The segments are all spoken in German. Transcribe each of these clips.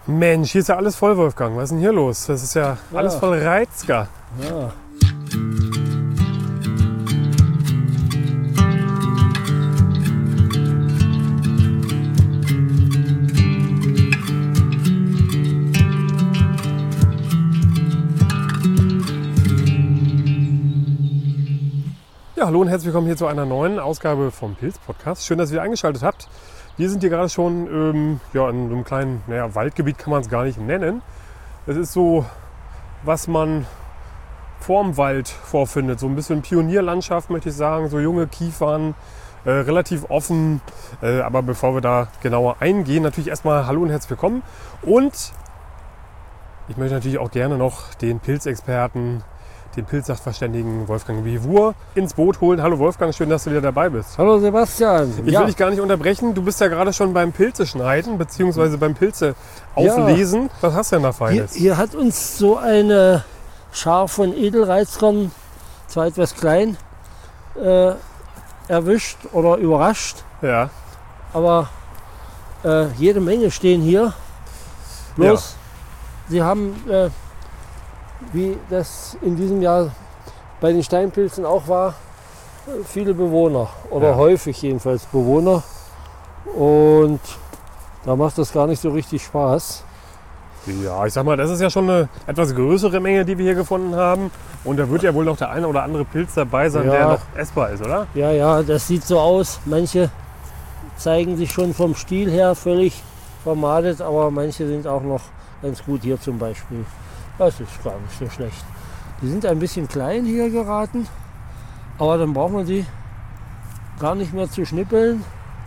Mensch, hier ist ja alles voll, Wolfgang. Was ist denn hier los? Das ist ja alles voll Reizger. Ja. Ja, hallo und herzlich willkommen hier zu einer neuen Ausgabe vom Pilz-Podcast. Schön, dass ihr eingeschaltet habt. Wir sind hier gerade schon in einem kleinen Waldgebiet, kann man es gar nicht nennen. Es ist so, was man vorm Wald vorfindet. So ein bisschen Pionierlandschaft, möchte ich sagen. So junge Kiefern, relativ offen. Aber bevor wir da genauer eingehen, natürlich erstmal hallo und herzlich willkommen. Und ich möchte natürlich auch gerne noch den Pilzexperten, den Pilzsachverständigen Wolfgang Wievuhr ins Boot holen. Hallo Wolfgang, schön, dass du wieder dabei bist. Hallo Sebastian. Ich will dich gar nicht unterbrechen. Du bist ja gerade schon beim Pilze schneiden, beziehungsweise beim Pilze auflesen. Was hast du denn da Feines? Hier hat uns so eine Schar von Edelreizkern, zwar etwas klein, erwischt oder überrascht. Ja. Aber jede Menge stehen hier. Bloß, sie haben, wie das in diesem Jahr bei den Steinpilzen auch war, viele Bewohner oder häufig jedenfalls Bewohner, und da macht das gar nicht so richtig Spaß. Ja, ich sag mal, das ist ja schon eine etwas größere Menge, die wir hier gefunden haben, und da wird ja wohl noch der eine oder andere Pilz dabei sein, der noch essbar ist, oder? Ja, das sieht so aus. Manche zeigen sich schon vom Stiel her völlig vermadet, aber manche sind auch noch ganz gut, hier zum Beispiel. Das ist gar nicht so schlecht. Die sind ein bisschen klein hier geraten, aber dann braucht man sie gar nicht mehr zu schnippeln.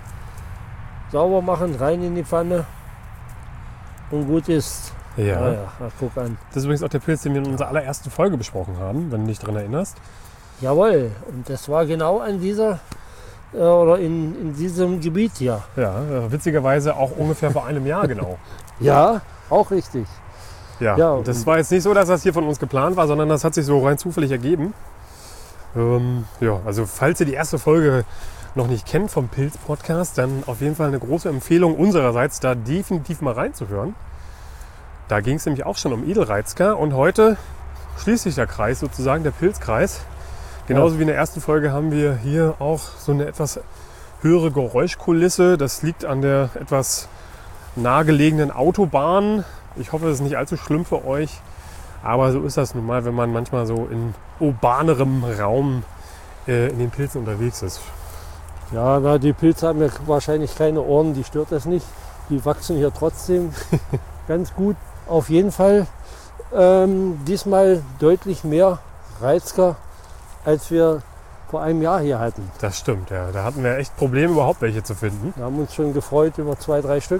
Sauber machen, rein in die Pfanne und gut ist. Ja. Guck an. Das ist übrigens auch der Pilz, den wir in unserer allerersten Folge besprochen haben, wenn du dich daran erinnerst. Jawohl, und das war genau an dieser oder in diesem Gebiet hier. Ja, witzigerweise auch ungefähr vor einem Jahr genau. Ja, auch richtig. Ja, und das war jetzt nicht so, dass das hier von uns geplant war, sondern das hat sich so rein zufällig ergeben. Also falls ihr die erste Folge noch nicht kennt vom Pilz-Podcast, dann auf jeden Fall eine große Empfehlung unsererseits, da definitiv mal reinzuhören. Da ging es nämlich auch schon um Edelreizker, und heute schließt sich der Kreis sozusagen, der Pilzkreis. Genauso wie in der ersten Folge haben wir hier auch so eine etwas höhere Geräuschkulisse. Das liegt an der etwas nahegelegenen Autobahn. Ich hoffe, das ist nicht allzu schlimm für euch, aber so ist das nun mal, wenn man manchmal so in urbanerem Raum in den Pilzen unterwegs ist. Ja, die Pilze haben ja wahrscheinlich keine Ohren, die stört das nicht. Die wachsen hier trotzdem ganz gut. Auf jeden Fall diesmal deutlich mehr Reizker, als wir vor einem Jahr hier hatten. Das stimmt, ja. Da hatten wir echt Probleme, überhaupt welche zu finden. Wir haben uns schon gefreut über 2, 3 Stück.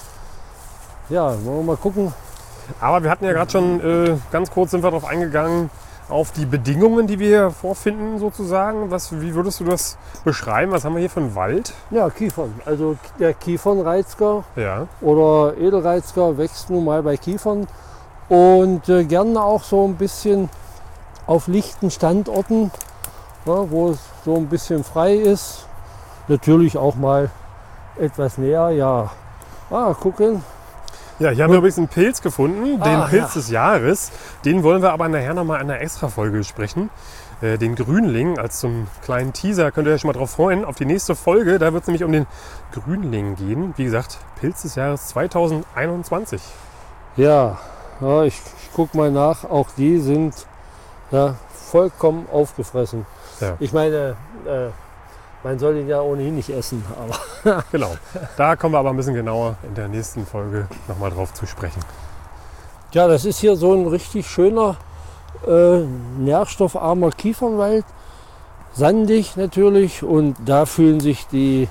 Ja, wollen wir mal gucken. Aber wir hatten ja gerade schon, ganz kurz sind wir darauf eingegangen, auf die Bedingungen, die wir hier vorfinden sozusagen. Wie würdest du das beschreiben? Was haben wir hier für einen Wald? Ja, Kiefern. Also der Kiefernreizker oder Edelreizker wächst nun mal bei Kiefern. Und gerne auch so ein bisschen auf lichten Standorten, wo es so ein bisschen frei ist. Natürlich auch mal etwas näher, gucken. Ja, hier haben wir übrigens einen Pilz gefunden, den Pilz des Jahres. Den wollen wir aber nachher nochmal in einer Extra-Folge besprechen. Den Grünling als so einen kleinen Teaser, könnt ihr euch schon mal drauf freuen. Auf die nächste Folge, da wird es nämlich um den Grünling gehen. Wie gesagt, Pilz des Jahres 2021. Ja, ich gucke mal nach. Auch die sind vollkommen aufgefressen. Ja. Ich meine, man soll ihn ja ohnehin nicht essen. Aber genau, da kommen wir aber ein bisschen genauer in der nächsten Folge nochmal drauf zu sprechen. Ja, das ist hier so ein richtig schöner, nährstoffarmer Kiefernwald. Sandig natürlich, und da fühlen sich die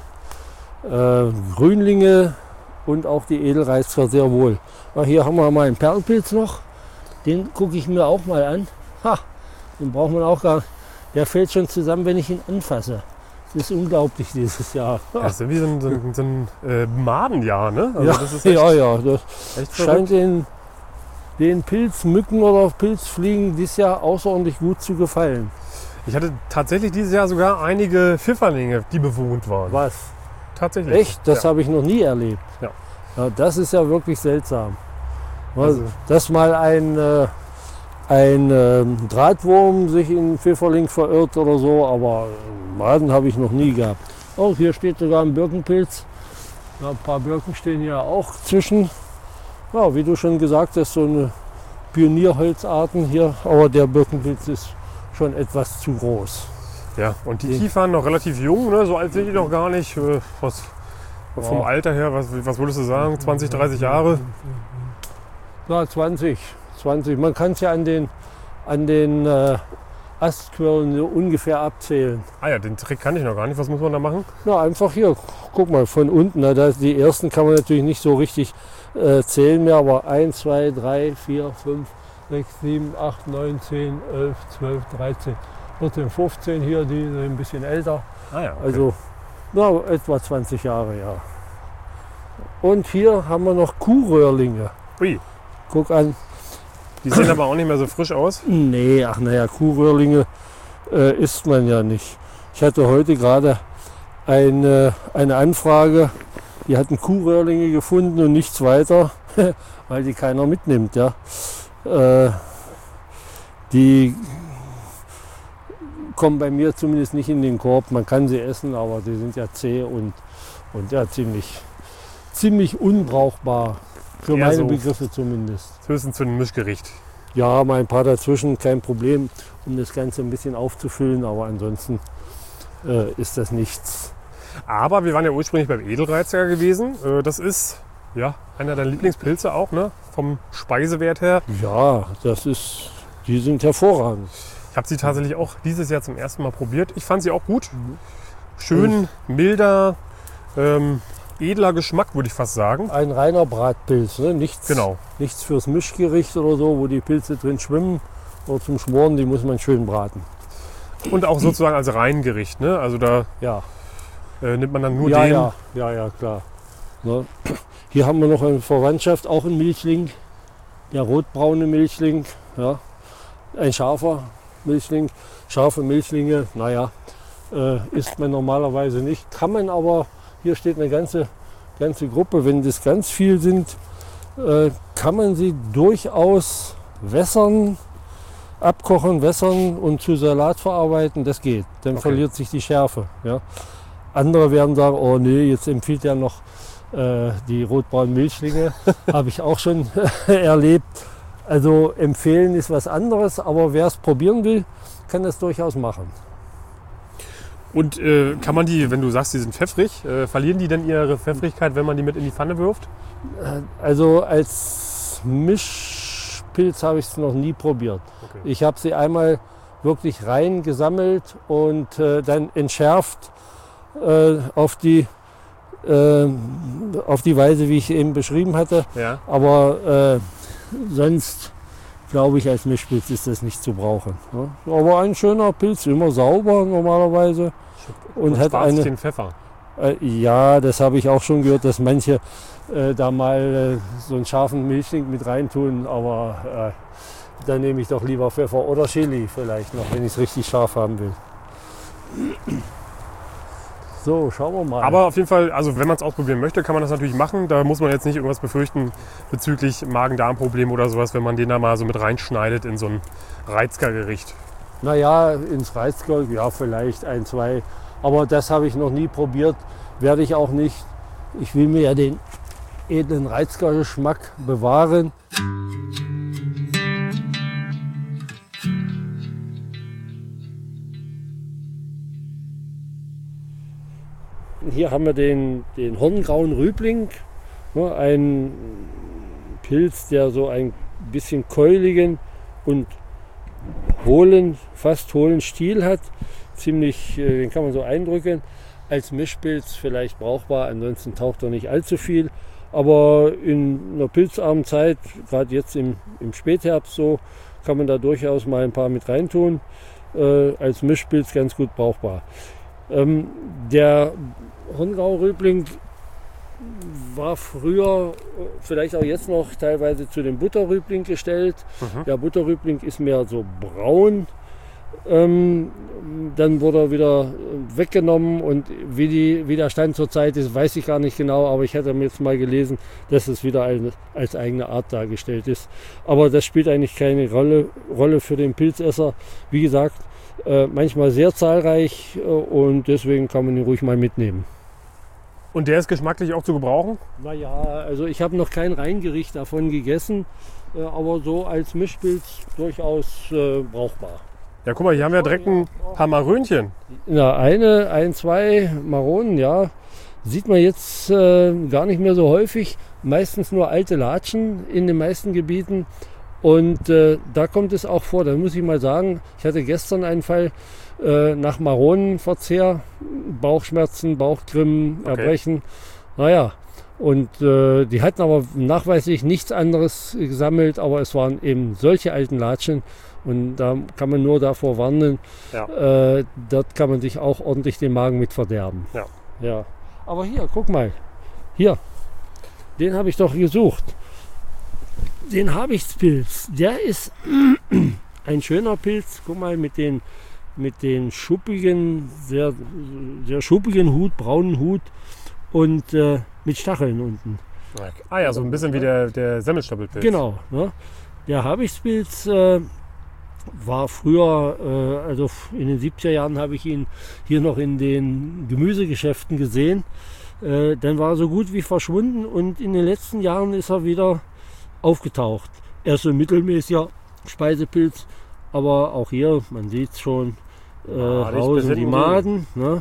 Grünlinge und auch die Edelreizker sehr wohl. Hier haben wir mal einen Perlenpilz noch. Den gucke ich mir auch mal an. Den braucht man auch gar nicht. Der fällt schon zusammen, wenn ich ihn anfasse. Das ist unglaublich dieses Jahr. Das ist wie so ein Madenjahr, ne? Also ja, das ist echt, das echt scheint den Pilzmücken oder Pilzfliegen dieses Jahr außerordentlich gut zu gefallen. Ich hatte tatsächlich dieses Jahr sogar einige Pfifferlinge, die bewohnt waren. Was? Tatsächlich. Echt? Das habe ich noch nie erlebt. Ja. Ja, das ist ja wirklich seltsam. Also, dass mal ein Drahtwurm sich in Pfifferling verirrt oder so, aber Maden habe ich noch nie gehabt. Oh, hier steht sogar ein Birkenpilz. Ja, ein paar Birken stehen hier auch zwischen. Ja, wie du schon gesagt hast, so eine Pionierholzarten hier, aber der Birkenpilz ist schon etwas zu groß. ja, und die Kiefern noch relativ jung, ne? So alt sind die noch gar nicht. Vom Alter her, was würdest du sagen, 20, 30 Jahre? Ja, 20. Man kann es ja an den Astquirlen so ungefähr abzählen. Ah ja, den Trick kann ich noch gar nicht. Was muss man da machen? Na, einfach hier, guck mal, von unten. Na, die ersten kann man natürlich nicht so richtig zählen mehr, aber 1, 2, 3, 4, 5, 6, 7, 8, 9, 10, 11, 12, 13, 14, 15 hier, die sind ein bisschen älter. Ah ja, okay. Also na, etwa 20 Jahre, ja. Und hier haben wir noch Kuhröhrlinge. Ui, Guck an. die sehen aber auch nicht mehr so frisch aus. Nee, ach naja, Kuhröhrlinge isst man ja nicht. Ich hatte heute gerade eine Anfrage, die hatten Kuhröhrlinge gefunden und nichts weiter, weil die keiner mitnimmt. Ja. Die kommen bei mir zumindest nicht in den Korb. Man kann sie essen, aber die sind ja zäh und ja, ziemlich unbrauchbar. Für Eher meine so Begriffe zumindest. Höchstens zu einem Mischgericht. Ja, mal ein paar dazwischen, kein Problem, um das Ganze ein bisschen aufzufüllen, aber ansonsten ist das nichts. Aber wir waren ja ursprünglich beim Edelreiziger gewesen. Das ist ja einer deiner Lieblingspilze auch, ne? Vom Speisewert her. Ja, die sind hervorragend. Ich habe sie tatsächlich auch dieses Jahr zum ersten Mal probiert. Ich fand sie auch gut. Schön, milder, edler Geschmack, würde ich fast sagen. Ein reiner Bratpilz, ne? Nichts fürs Mischgericht oder so, wo die Pilze drin schwimmen oder zum Schmoren, die muss man schön braten. Und auch sozusagen als Reingericht, ne? Also da nimmt man dann nur den. Ja, klar. Ne? Hier haben wir noch eine Verwandtschaft, auch ein Milchling, der rotbraune Milchling, ja. Ein scharfer Milchling. Scharfe Milchlinge, naja, isst man normalerweise nicht. Kann man aber, hier steht eine ganze Gruppe, wenn das ganz viel sind, kann man sie durchaus abkochen, wässern und zu Salat verarbeiten, das geht. Dann verliert sich die Schärfe. Ja. Andere werden sagen, oh nee, jetzt empfiehlt er noch die rotbraunen Milchlinge. Habe ich auch schon erlebt. Also empfehlen ist was anderes, aber wer es probieren will, kann das durchaus machen. Und kann man die, wenn du sagst, die sind pfeffrig, verlieren die denn ihre Pfeffrigkeit, wenn man die mit in die Pfanne wirft? Also als Mischpilz habe ich es noch nie probiert. Okay. Ich habe sie einmal wirklich rein gesammelt und dann entschärft auf die Weise, wie ich eben beschrieben hatte. Ja. Aber sonst glaube ich, als Mischpilz ist das nicht zu brauchen. Ja. Aber ein schöner Pilz, immer sauber normalerweise. Und hat den Pfeffer. Ja, das habe ich auch schon gehört, dass manche da mal so einen scharfen Milchling mit reintun. Aber dann nehme ich doch lieber Pfeffer oder Chili vielleicht noch, wenn ich es richtig scharf haben will. So, schauen wir mal. Aber auf jeden Fall, also wenn man es ausprobieren möchte, kann man das natürlich machen. Da muss man jetzt nicht irgendwas befürchten bezüglich Magen-Darm-Problem oder sowas, wenn man den da mal so mit reinschneidet in so ein Reizker-Gericht. Naja, ins Reizker, ja vielleicht 1, 2. Aber das habe ich noch nie probiert, werde ich auch nicht. Ich will mir ja den edlen Reizker-Geschmack bewahren. Hier haben wir den horngrauen Rübling, ein Pilz, der so ein bisschen keuligen und fast hohlen Stiel hat. Den kann man so eindrücken. Als Mischpilz vielleicht brauchbar, ansonsten taucht er nicht allzu viel. Aber in einer pilzarmen Zeit, gerade jetzt im Spätherbst so, kann man da durchaus mal ein paar mit reintun. Als Mischpilz ganz gut brauchbar. Der Horngrau-Rübling war früher, vielleicht auch jetzt noch, teilweise zu dem Butterrübling gestellt. Der Butterrübling ist mehr so braun. Dann wurde er wieder weggenommen und wie der Stand zurzeit ist, weiß ich gar nicht genau, aber ich hatte mir jetzt mal gelesen, dass es wieder als eigene Art dargestellt ist. Aber das spielt eigentlich keine Rolle für den Pilzesser. Wie gesagt, manchmal sehr zahlreich und deswegen kann man ihn ruhig mal mitnehmen. Und der ist geschmacklich auch zu gebrauchen? Naja, also ich habe noch kein Reingericht davon gegessen, aber so als Mischpilz durchaus brauchbar. Ja, guck mal, hier haben wir direkt ein paar Marönchen. Ja, zwei Maronen, ja. Sieht man jetzt gar nicht mehr so häufig. Meistens nur alte Latschen in den meisten Gebieten. Und da kommt es auch vor. Da muss ich mal sagen, ich hatte gestern einen Fall nach Maronenverzehr. Bauchschmerzen, Bauchgrimmen, Erbrechen. Naja, und die hatten aber nachweislich nichts anderes gesammelt. Aber es waren eben solche alten Latschen. Und da kann man nur davor warnen, dort kann man sich auch ordentlich den Magen mit verderben. Ja. Aber hier, guck mal, hier, den habe ich doch gesucht. Den Habichtspilz, der ist ein schöner Pilz. Guck mal, mit den schuppigen, sehr, sehr schuppigen Hut, braunen Hut und mit Stacheln unten. Ah ja, so ein bisschen wie der Semmelstoppelpilz. Genau, ne? Der Habichtspilz war früher, also in den 70er Jahren habe ich ihn hier noch in den Gemüsegeschäften gesehen. Dann war er so gut wie verschwunden und in den letzten Jahren ist er wieder aufgetaucht. Er ist so ein mittelmäßiger Speisepilz, aber auch hier, man sieht es schon, hausen die Maden. Ne?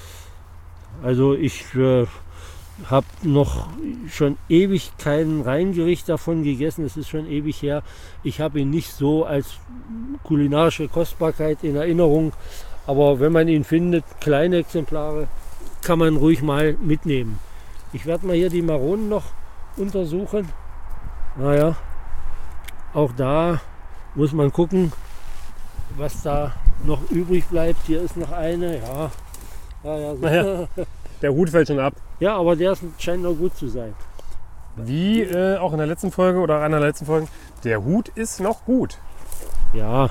Also ich habe noch schon ewig kein Reingericht davon gegessen, es ist schon ewig her. Ich habe ihn nicht so als kulinarische Kostbarkeit in Erinnerung, aber wenn man ihn findet, kleine Exemplare, kann man ruhig mal mitnehmen. Ich werde mal hier die Maronen noch untersuchen. Naja, auch da muss man gucken, was da noch übrig bleibt. Hier ist noch eine, ja. Naja, der Hut fällt schon ab. Ja, aber der scheint noch gut zu sein. Wie auch in der letzten Folge oder einer der letzten Folgen, der Hut ist noch gut. Ja,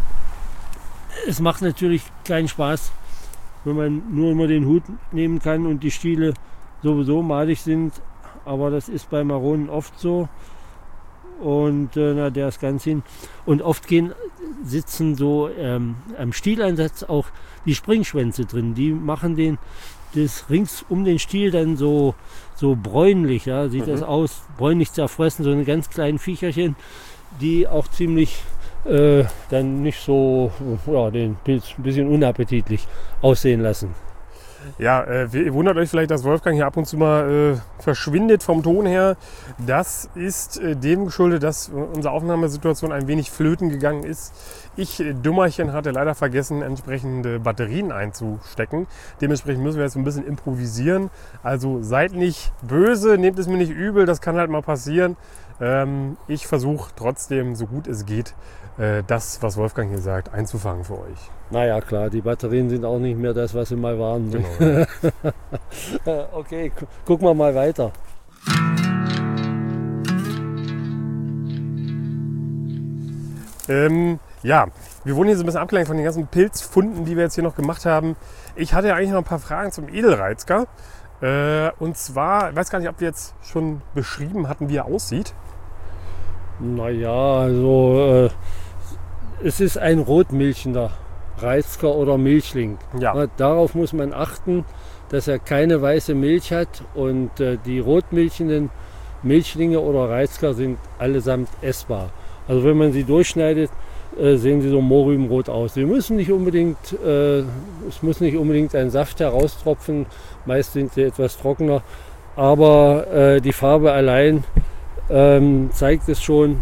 es macht natürlich keinen Spaß, wenn man nur immer den Hut nehmen kann und die Stiele sowieso madig sind. Aber das ist bei Maronen oft so. Und der ist ganz hin. Und oft sitzen so am Stieleinsatz auch die Springschwänze drin. Die machen das rings um den Stiel dann so bräunlich, ja, sieht das aus, bräunlich zerfressen, so eine ganz kleinen Viecherchen, die auch ziemlich dann nicht so, den Pilz ein bisschen unappetitlich aussehen lassen. Ja, ihr wundert euch vielleicht, dass Wolfgang hier ab und zu mal verschwindet vom Ton her. Das ist dem geschuldet, dass unsere Aufnahmesituation ein wenig flöten gegangen ist. Ich, Dummerchen, hatte leider vergessen, entsprechende Batterien einzustecken. Dementsprechend müssen wir jetzt ein bisschen improvisieren. Also seid nicht böse, nehmt es mir nicht übel, das kann halt mal passieren. Ich versuche trotzdem, so gut es geht, das, was Wolfgang hier sagt, einzufangen für euch. Naja, klar, die Batterien sind auch nicht mehr das, was sie mal waren. Genau. Okay, gucken wir mal weiter. Ja, wir wurden hier so ein bisschen abgelenkt von den ganzen Pilzfunden, die wir jetzt hier noch gemacht haben. Ich hatte ja eigentlich noch ein paar Fragen zum Edelreizker. Und zwar, ich weiß gar nicht, ob wir jetzt schon beschrieben hatten, wie er aussieht. Naja, also es ist ein rotmilchender Reizker oder Milchling. Ja. Darauf muss man achten, dass er keine weiße Milch hat und die rotmilchenden Milchlinge oder Reizker sind allesamt essbar. Also wenn man sie durchschneidet, sehen sie so mohrrübenrot aus. Sie müssen nicht unbedingt, es muss nicht unbedingt ein Saft heraustropfen, meist sind sie etwas trockener, aber die Farbe allein zeigt es schon.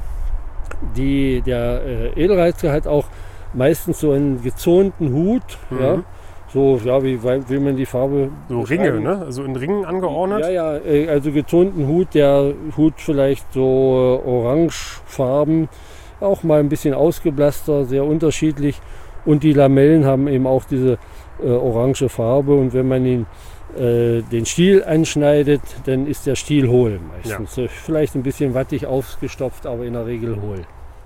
Der Edelreizker hat auch meistens so einen gezonten Hut, ja, so wie man die Farbe so Ringe, ne? Also in Ringen angeordnet. Ja, also gezonten Hut, der Hut vielleicht so orangefarben, auch mal ein bisschen ausgeblasster, sehr unterschiedlich und die Lamellen haben eben auch diese orange Farbe und wenn man ihn den Stiel anschneidet, dann ist der Stiel hohl meistens. Ja. Vielleicht ein bisschen wattig aufgestopft, aber in der Regel hohl.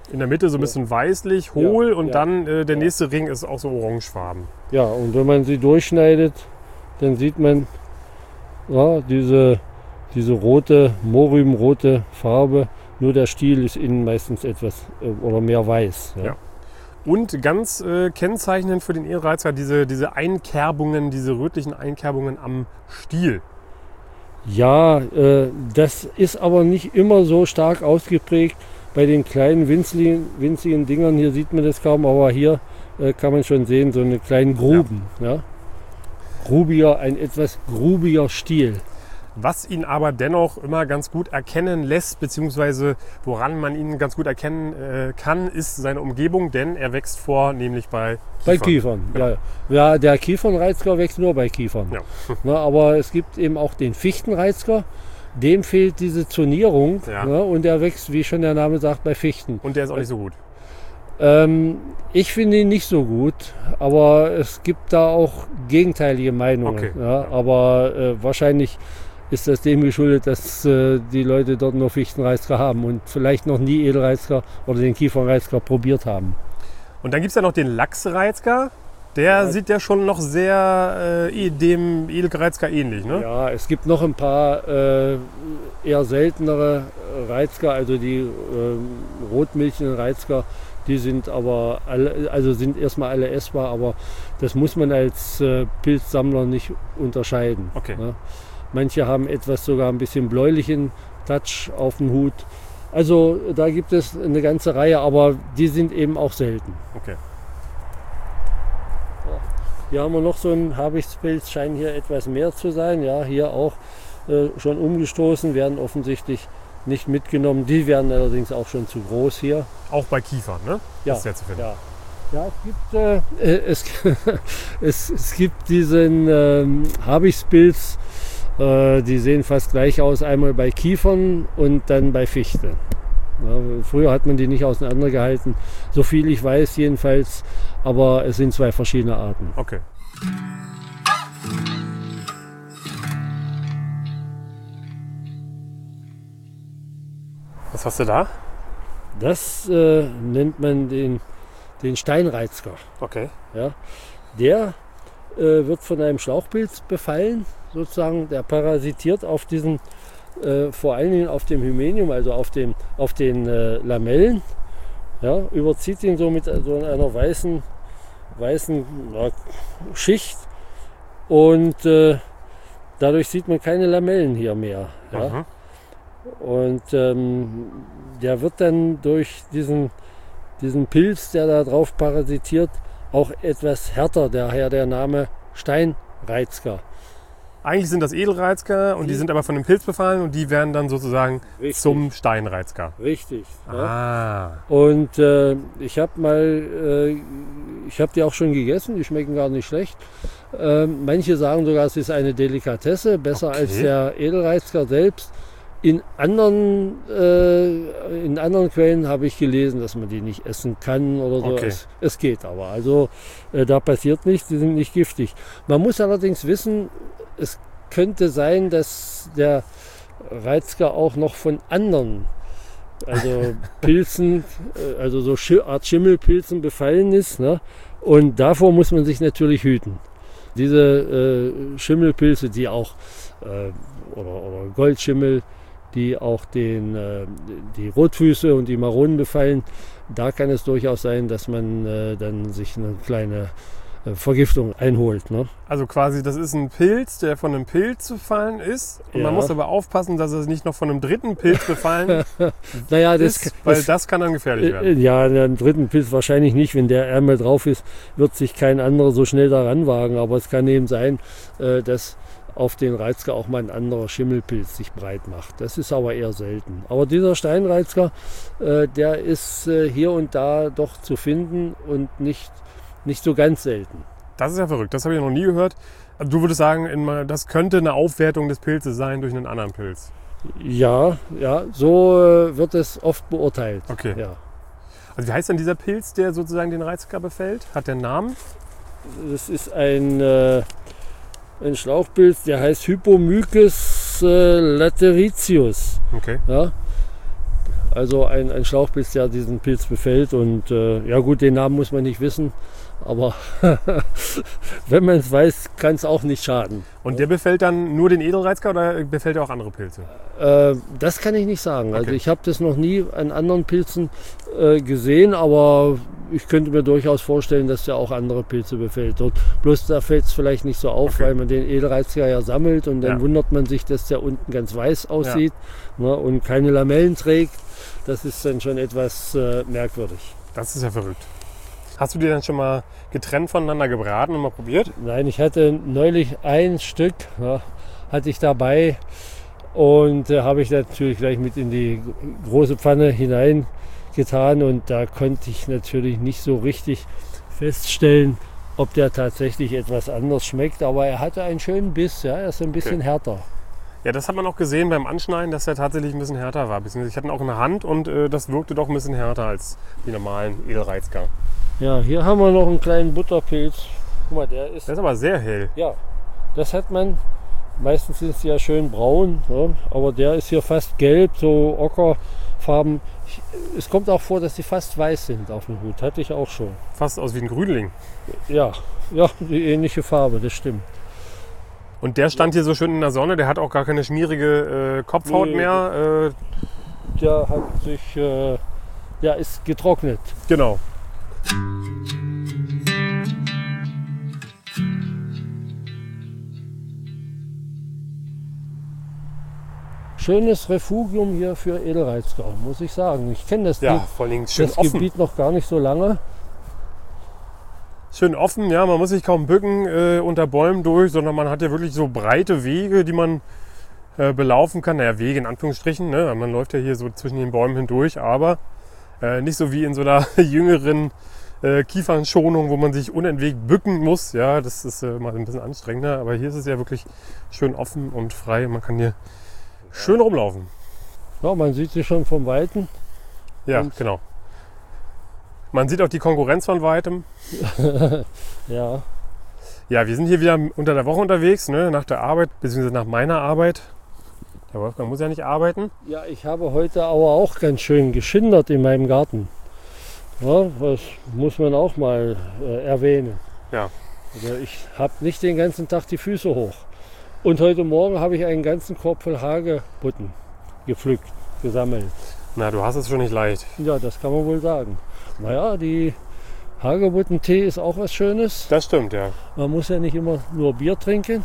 In der Mitte so ein bisschen weißlich, hohl, Ja, und ja, dann der nächste Ring ist auch so orangefarben. Ja, und wenn man sie durchschneidet, dann sieht man ja, diese rote, mohrrübenrote Farbe. Nur der Stiel ist innen meistens etwas oder mehr weiß. Ja. Ja. Und ganz kennzeichnend für den Edelreizker diese Einkerbungen, diese rötlichen Einkerbungen am Stiel. Ja, das ist aber nicht immer so stark ausgeprägt. Bei den kleinen winzigen Dingern, hier sieht man das kaum, aber hier kann man schon sehen, so eine kleinen Gruben. Ja. Ein etwas grubiger Stiel. Was ihn aber dennoch immer ganz gut erkennen lässt, beziehungsweise woran man ihn ganz gut erkennen kann, ist seine Umgebung, denn er wächst vornehmlich bei Kiefern. Bei Kiefern, Genau. ja. Der Kiefernreizker wächst nur bei Kiefern. Ja. Na, aber es gibt eben auch den Fichtenreizker, dem fehlt diese Zonierung, Ja. und der wächst, wie schon der Name sagt, bei Fichten. Und der ist auch nicht so gut. Ich finde ihn nicht so gut, aber es gibt da auch gegenteilige Meinungen. Okay. Ja, aber wahrscheinlich ist das dem geschuldet, dass die Leute dort nur Fichtenreizker haben und vielleicht noch nie Edelreizker oder den Kiefernreizker probiert haben. Und dann gibt es ja noch den Lachsreizker. Der sieht ja schon noch sehr dem Edelreizker ähnlich, ne? Ja, es gibt noch ein paar eher seltenere Reizker, also die rotmilchigen Reizker, die sind aber sind erstmal alle essbar, aber das muss man als Pilzsammler nicht unterscheiden. Okay. Ne? Manche haben etwas sogar ein bisschen bläulichen Touch auf dem Hut. Also da gibt es eine ganze Reihe, aber die sind eben auch selten. Okay. Hier haben wir noch so einen Habichtspilz, scheinen hier etwas mehr zu sein. Ja, hier auch schon umgestoßen, werden offensichtlich nicht mitgenommen. Die werden allerdings auch schon zu groß hier. Auch bei Kiefern, ne? Ja, Das ist ja zu finden. ja. Es gibt diesen Habichtspilz, die sehen fast gleich aus, einmal bei Kiefern und dann bei Fichte. Ja, früher hat man die nicht auseinandergehalten, so viel ich weiß jedenfalls, aber es sind zwei verschiedene Arten. Okay. Was hast du da? Das nennt man den Steinreizker. Okay. Ja. Der wird von einem Schlauchpilz befallen, sozusagen. Der parasitiert auf diesen, vor allen Dingen auf dem Hymenium, also auf den Lamellen. Ja, überzieht ihn so mit so einer weißen Schicht und dadurch sieht man keine Lamellen hier mehr. Ja. Mhm. Und der wird dann durch diesen Pilz, der da drauf parasitiert, auch etwas härter, daher der Name Steinreizker. Eigentlich sind das Edelreizker und die sind aber von dem Pilz befallen und die werden dann sozusagen Richtig. zum Steinreizker. Richtig. Ja. Ah. Und ich habe die auch schon gegessen, die schmecken gar nicht schlecht. Manche sagen sogar, es ist eine Delikatesse, besser Okay. als der Edelreizker selbst. In anderen Quellen habe ich gelesen, dass man die nicht essen kann oder so. Okay. Es geht aber. Also da passiert nichts, die sind nicht giftig. Man muss allerdings wissen, es könnte sein, dass der Reizker auch noch von anderen, also Pilzen, also so Art Schimmelpilzen befallen ist. Ne? Und davor muss man sich natürlich hüten. Diese Schimmelpilze, die auch, oder Goldschimmel, die auch die Rotfüße und die Maronen befallen, da kann es durchaus sein, dass man dann sich eine kleine Vergiftung einholt. Ne? Also quasi, das ist ein Pilz, der von einem Pilz befallen ist. Und man Ja. muss aber aufpassen, dass es nicht noch von einem dritten Pilz befallen Naja, ist, weil das kann dann gefährlich werden. Ja, den dritten Pilz wahrscheinlich nicht. Wenn der einmal drauf ist, wird sich kein anderer so schnell daran wagen. Aber es kann eben sein, dass auf den Reizker auch mal ein anderer Schimmelpilz sich breit macht. Das ist aber eher selten. Aber dieser Steinreizker, der ist hier und da doch zu finden und nicht so ganz selten. Das ist ja verrückt, das habe ich noch nie gehört. Also du würdest sagen, das könnte eine Aufwertung des Pilzes sein durch einen anderen Pilz. Ja, so wird es oft beurteilt. Okay. Ja. Also wie heißt denn dieser Pilz, der sozusagen den Reizker befällt? Hat der einen Namen? Das ist ein Schlauchpilz, der heißt Hypomyces lateritius. Okay. Ja? Also ein Schlauchpilz, der diesen Pilz befällt. Und ja gut, den Namen muss man nicht wissen. Aber wenn man es weiß, kann es auch nicht schaden. Und der befällt dann nur den Edelreizker oder befällt er auch andere Pilze? Das kann ich nicht sagen. Okay. Also ich habe das noch nie an anderen Pilzen gesehen, aber ich könnte mir durchaus vorstellen, dass der auch andere Pilze befällt. Dort. Bloß da fällt es vielleicht nicht so auf, Okay. weil man den Edelreizker ja sammelt und dann Ja. wundert man sich, dass der unten ganz weiß aussieht, ne, und keine Lamellen trägt. Das ist dann schon etwas merkwürdig. Das ist ja verrückt. Hast du die dann schon mal getrennt voneinander gebraten und mal probiert? Nein, ich hatte neulich ein Stück, ja, hatte ich dabei und habe ich natürlich gleich mit in die große Pfanne hineingetan und da konnte ich natürlich nicht so richtig feststellen, ob der tatsächlich etwas anders schmeckt, aber er hatte einen schönen Biss, ja, er ist ein bisschen härter. Ja, das hat man auch gesehen beim Anschneiden, dass er tatsächlich ein bisschen härter war. Beziehungsweise ich hatte ihn auch in der Hand und das wirkte doch ein bisschen härter als die normalen Edelreizker. Ja, hier haben wir noch einen kleinen Butterpilz. Guck mal, der ist, Der ist aber sehr hell. ja, das hat man, meistens ist sie ja schön braun, ja, aber der ist hier fast gelb, so ockerfarben. Es kommt auch vor, dass sie fast weiß sind auf dem Hut, hatte ich auch schon. Fast aus wie ein Grünling. Ja, die ähnliche Farbe, das stimmt. Und der stand hier so schön in der Sonne, der hat auch gar keine schmierige Kopfhaut Nee. mehr. Der hat sich, der ist getrocknet. Genau. Schönes Refugium hier für Edelreizker, muss ich sagen. Ich kenne das, Ja, vor allen Dingen schön das offen. Gebiet noch gar nicht so lange. Schön offen, ja, man muss sich kaum bücken unter Bäumen durch, sondern man hat ja wirklich so breite Wege, die man belaufen kann. Naja, Wege in Anführungsstrichen, ne? Man läuft ja hier so zwischen den Bäumen hindurch, aber nicht so wie in so einer jüngeren Kiefernschonung, wo man sich unentwegt bücken muss. Ja, das ist mal ein bisschen anstrengender, aber hier ist es ja wirklich schön offen und frei. Man kann hier schön rumlaufen. Ja, man sieht sie schon vom Weiten. Ja, Und- genau. Man sieht auch die Konkurrenz von Weitem. Ja, Ja, wir sind hier wieder unter der Woche unterwegs, ne? Nach der Arbeit, beziehungsweise nach meiner Arbeit. Der Wolfgang muss ja nicht arbeiten. ja, ich habe heute aber auch ganz schön geschindert in meinem Garten. Ja, das muss man auch mal erwähnen. Ja. Also ich habe nicht den ganzen Tag die Füße hoch. Und heute Morgen habe ich einen ganzen Korb voll Hagebutten gepflückt, gesammelt. Na, du hast es schon nicht leicht. Ja, das kann man wohl sagen. Naja, die Hagebuttentee ist auch was Schönes. Das stimmt, ja. Man muss ja nicht immer nur Bier trinken.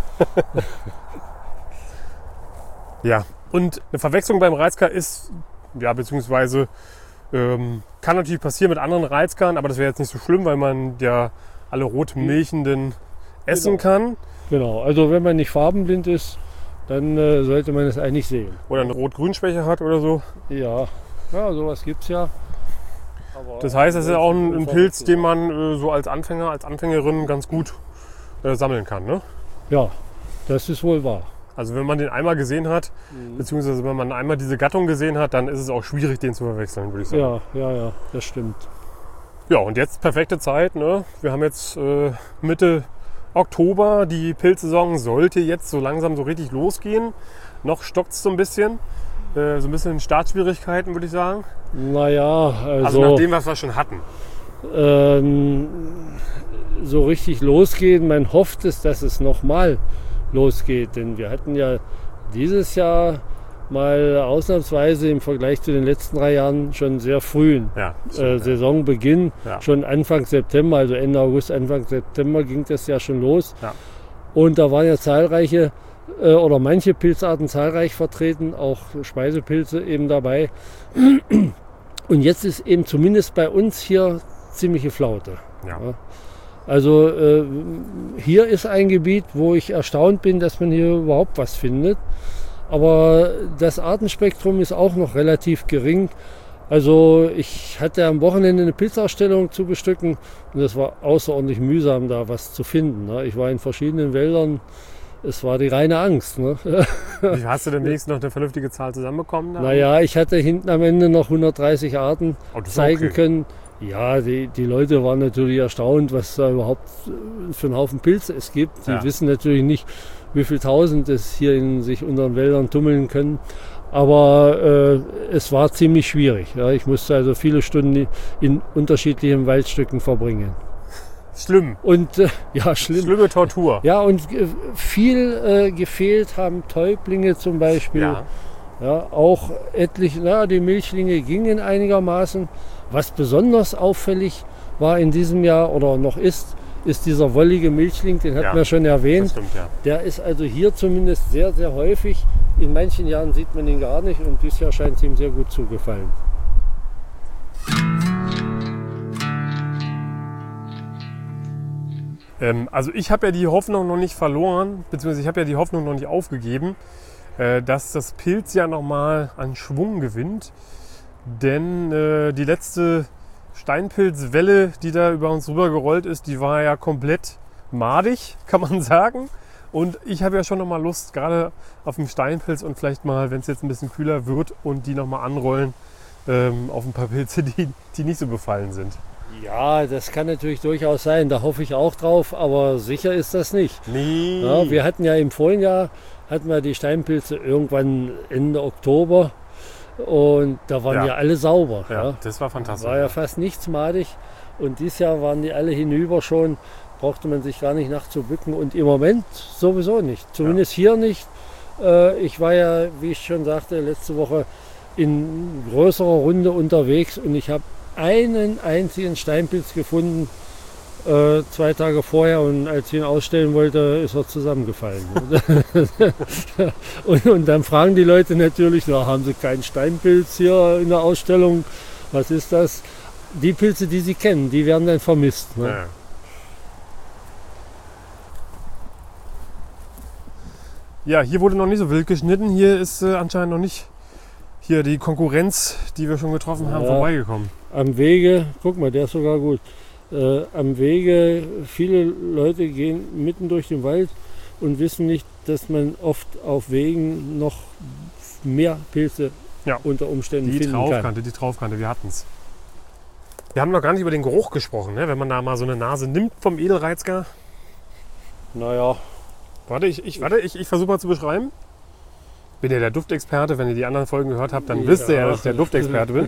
Ja, und eine Verwechslung beim Reizker ist, ja, beziehungsweise kann natürlich passieren mit anderen Reizkern, aber das wäre jetzt nicht so schlimm, weil man ja alle rot milchenden essen Genau. kann. Genau, also wenn man nicht farbenblind ist, dann sollte man es eigentlich sehen. Oder eine Rot-Grün-Schwäche hat oder so. Ja, sowas gibt es ja. Aber Das heißt, das ist ja auch ein Pilz, den man so als Anfänger, als Anfängerin ganz gut sammeln kann. Ne? Ja, das ist wohl wahr. Also wenn man den einmal gesehen hat, beziehungsweise wenn man einmal diese Gattung gesehen hat, dann ist es auch schwierig, den zu verwechseln, würde ich sagen. Ja, das stimmt. Ja, und jetzt perfekte Zeit. Ne? Wir haben jetzt Mitte Oktober. Die Pilzsaison sollte jetzt so langsam so richtig losgehen. Noch stockt es so ein bisschen. So ein bisschen Startschwierigkeiten, würde ich sagen. Naja, Also nach dem, was wir schon hatten. So richtig losgehen, man hofft es, dass es nochmal losgeht. Denn wir hatten ja dieses Jahr mal ausnahmsweise im Vergleich zu den letzten 3 Jahren schon sehr frühen Ja, stimmt, Saisonbeginn. Ja. Schon Anfang September, also Ende August, Anfang September ging das ja schon los. Ja. Und da waren ja zahlreiche oder manche Pilzarten zahlreich vertreten, auch Speisepilze eben dabei. Und jetzt ist eben zumindest bei uns hier ziemliche Flaute. ja. Also hier ist ein Gebiet, wo ich erstaunt bin, dass man hier überhaupt was findet. Aber das Artenspektrum ist auch noch relativ gering. Also ich hatte am Wochenende eine Pilzausstellung zu bestücken und das war außerordentlich mühsam, da was zu finden. Ne? Ich war in verschiedenen Wäldern. Es war die reine Angst. Ne? Wie hast du denn wenigstens noch eine vernünftige Zahl zusammenbekommen? Da? Naja, ich hatte hinten am Ende noch 130 Arten Oh, das ist zeigen okay. können. Ja, die Leute waren natürlich erstaunt, was da überhaupt für einen Haufen Pilze es gibt. Die Ja. wissen natürlich nicht, wie viel Tausend es hier in sich unseren Wäldern tummeln können. Aber es war ziemlich schwierig. Ja. Ich musste also viele Stunden in unterschiedlichen Waldstücken verbringen. Schlimm. Und ja, schlimm. Schlimme Tortur. Ja, und viel gefehlt haben Täublinge zum Beispiel. Ja. Ja, auch etliche, die Milchlinge gingen einigermaßen. Was besonders auffällig war in diesem Jahr oder noch ist dieser wollige Milchling, den hatten wir schon erwähnt. Das stimmt, ja. Der ist also hier zumindest sehr, sehr häufig. In manchen Jahren sieht man ihn gar nicht und dieses Jahr scheint es ihm sehr gut zugefallen. Also ich habe ja die Hoffnung noch nicht verloren, beziehungsweise ich habe ja die Hoffnung noch nicht aufgegeben, dass das Pilz ja nochmal an Schwung gewinnt. Denn die letzte Steinpilzwelle, die da über uns rüber gerollt ist, die war ja komplett madig, kann man sagen. Und ich habe ja schon nochmal Lust, gerade auf den Steinpilz und vielleicht mal, wenn es jetzt ein bisschen kühler wird und die nochmal anrollen, auf ein paar Pilze, die nicht so befallen sind. Ja, das kann natürlich durchaus sein, da hoffe ich auch drauf, aber sicher ist das nicht. Nee. Ja, wir hatten ja im vorigen Jahr die Steinpilze irgendwann Ende Oktober und da waren ja alle sauber. Ja, das war fantastisch. War ja fast nichts madig und dieses Jahr waren die alle hinüber schon, brauchte man sich gar nicht nachzubücken und im Moment sowieso nicht, zumindest hier nicht. Ich war ja, wie ich schon sagte, letzte Woche in größerer Runde unterwegs und ich habe einen einzigen Steinpilz gefunden, 2 Tage vorher, und als ich ihn ausstellen wollte, ist er zusammengefallen. und dann fragen die Leute natürlich, haben sie keinen Steinpilz hier in der Ausstellung? Was ist das? Die Pilze, die sie kennen, die werden dann vermisst. Ne? Ja. Ja, hier wurde noch nicht so wild geschnitten. Hier ist anscheinend noch nicht die Konkurrenz, die wir schon getroffen haben, vorbeigekommen. Am Wege, guck mal, der ist sogar gut. Am Wege, viele Leute gehen mitten durch den Wald und wissen nicht, dass man oft auf Wegen noch mehr Pilze unter Umständen finden kann. Die Traufkante, wir hatten es. Wir haben noch gar nicht über den Geruch gesprochen, ne? Wenn man da mal so eine Nase nimmt vom Edelreizger. Naja. Warte, ich versuche mal zu beschreiben. Bin ja der Duftexperte. Wenn ihr die anderen Folgen gehört habt, dann wisst ihr ja, dass ich der Duftexperte bin.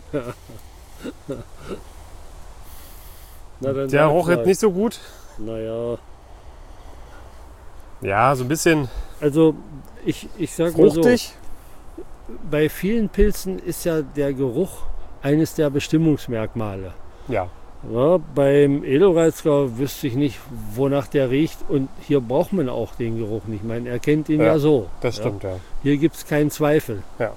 Der roch jetzt nicht so gut. Naja. Ja, so ein bisschen. Also ich sag mal so, fruchtig. Bei vielen Pilzen ist ja der Geruch eines der Bestimmungsmerkmale. Ja. Ja, beim Edelreizger wüsste ich nicht, wonach der riecht, und hier braucht man auch den Geruch nicht. Man erkennt ihn ja so. Das stimmt, ja. Hier gibt es keinen Zweifel. Ja.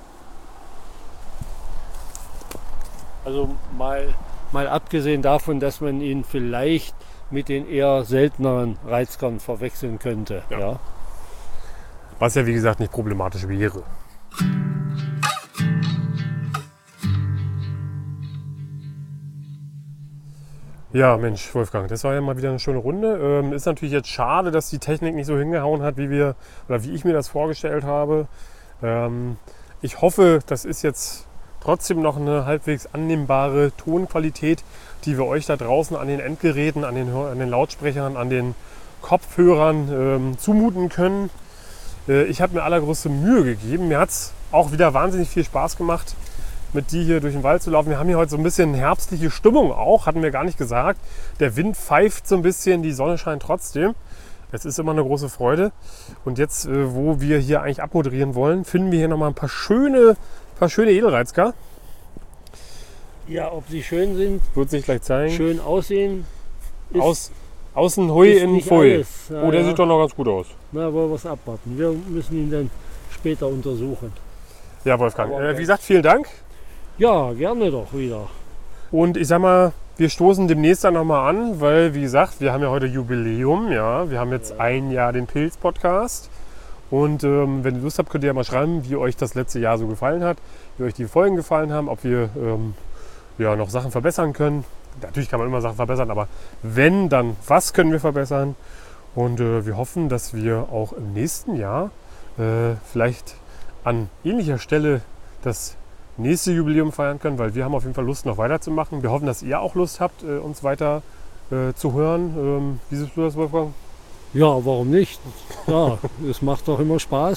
Also mal abgesehen davon, dass man ihn vielleicht mit den eher selteneren Reizkern verwechseln könnte. Ja. Was ja wie gesagt nicht problematisch wäre. Ja, Mensch, Wolfgang, das war ja mal wieder eine schöne Runde. Ist natürlich jetzt schade, dass die Technik nicht so hingehauen hat, wie ich mir das vorgestellt habe. Ich hoffe, das ist jetzt trotzdem noch eine halbwegs annehmbare Tonqualität, die wir euch da draußen an den Endgeräten, an den Lautsprechern, an den Kopfhörern zumuten können. Ich habe mir allergrößte Mühe gegeben. Mir hat es auch wieder wahnsinnig viel Spaß gemacht, mit dir hier durch den Wald zu laufen. Wir haben hier heute so ein bisschen herbstliche Stimmung auch, hatten wir gar nicht gesagt. Der Wind pfeift so ein bisschen, die Sonne scheint trotzdem. Es ist immer eine große Freude. Und jetzt, wo wir hier eigentlich abmoderieren wollen, finden wir hier nochmal ein paar schöne Edelreizker. Ja, ob sie schön sind, wird sich gleich zeigen. Schön aussehen. Außen Hui, innen Pfui. Ja, oh, der sieht doch noch ganz gut aus. Na, wollen wir es abwarten. Wir müssen ihn dann später untersuchen. Ja, Wolfgang. Wie gesagt, vielen Dank. Ja, gerne doch wieder. Und ich sag mal, wir stoßen demnächst dann nochmal an, weil, wie gesagt, wir haben ja heute Jubiläum. Ja, wir haben jetzt ein Jahr den Pilz-Podcast. Und wenn ihr Lust habt, könnt ihr ja mal schreiben, wie euch das letzte Jahr so gefallen hat, wie euch die Folgen gefallen haben, ob wir noch Sachen verbessern können. Natürlich kann man immer Sachen verbessern, aber wenn, dann was können wir verbessern? Und wir hoffen, dass wir auch im nächsten Jahr vielleicht an ähnlicher Stelle das nächste Jubiläum feiern können, weil wir haben auf jeden Fall Lust, noch weiterzumachen. Wir hoffen, dass ihr auch Lust habt, uns weiter zu hören. Wie siehst du das, Wolfgang? Ja, warum nicht? Ja, es macht doch immer Spaß.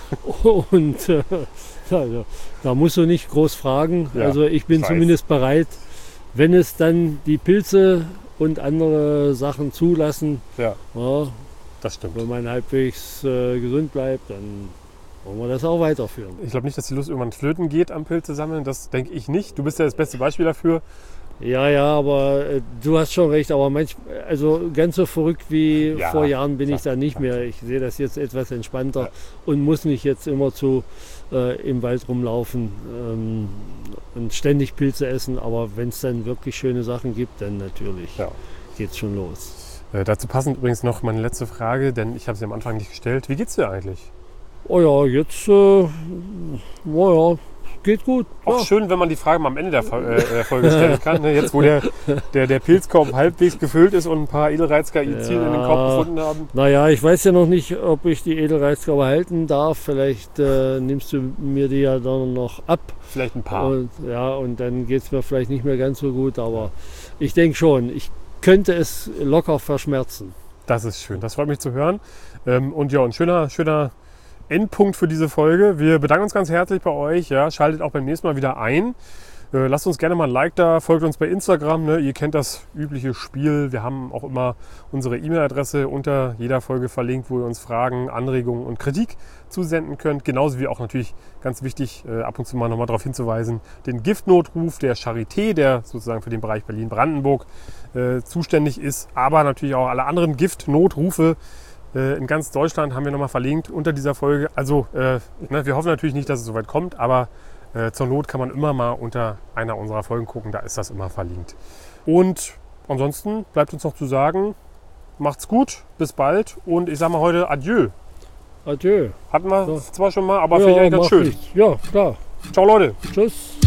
Und also, da musst du nicht groß fragen. Ja, Also ich bin ich weiß. zumindest bereit, wenn es dann die Pilze und andere Sachen zulassen, Ja, ja, das stimmt. wenn man halbwegs gesund bleibt, dann wollen wir das auch weiterführen. Ich glaube nicht, dass die Lust irgendwann flöten geht am Pilze sammeln. Das denke ich nicht. Du bist ja das beste Beispiel dafür. Ja, aber du hast schon recht, aber also ganz so verrückt wie Ja, vor Jahren bin klar, ich da nicht mehr. Ich sehe das jetzt etwas entspannter und muss nicht jetzt immer im Wald rumlaufen und ständig Pilze essen. Aber wenn es dann wirklich schöne Sachen gibt, dann natürlich geht es schon los. Dazu passend übrigens noch meine letzte Frage, denn ich habe sie am Anfang nicht gestellt. Wie geht's dir eigentlich? Oh ja, jetzt geht gut. Auch Ja. schön, wenn man die Frage mal am Ende der Folge stellen kann. Ne? Jetzt, wo der Pilzkorb halbwegs gefüllt ist und ein paar Edelreizker-Izin in den Korb gefunden haben. Naja, ich weiß ja noch nicht, ob ich die Edelreizker behalten darf. Vielleicht nimmst du mir die ja dann noch ab. Vielleicht ein paar. Und dann geht es mir vielleicht nicht mehr ganz so gut. Aber ich denke schon, ich könnte es locker verschmerzen. Das ist schön, das freut mich zu hören. Und ja, ein schöner Endpunkt für diese Folge. Wir bedanken uns ganz herzlich bei euch. Ja, schaltet auch beim nächsten Mal wieder ein. Lasst uns gerne mal ein Like da, folgt uns bei Instagram. Ne? Ihr kennt das übliche Spiel. Wir haben auch immer unsere E-Mail-Adresse unter jeder Folge verlinkt, wo ihr uns Fragen, Anregungen und Kritik zusenden könnt. Genauso wie auch natürlich ganz wichtig, ab und zu mal nochmal darauf hinzuweisen, den Giftnotruf der Charité, der sozusagen für den Bereich Berlin-Brandenburg zuständig ist, aber natürlich auch alle anderen Giftnotrufe in ganz Deutschland haben wir nochmal verlinkt unter dieser Folge. Also wir hoffen natürlich nicht, dass es soweit kommt, aber zur Not kann man immer mal unter einer unserer Folgen gucken, da ist das immer verlinkt. Und ansonsten bleibt uns noch zu sagen, macht's gut, bis bald und ich sage mal heute Adieu. Adieu. Hatten wir Ja. zwar schon mal, aber finde ich eigentlich ganz schön. Ja, klar. Ciao Leute. Tschüss.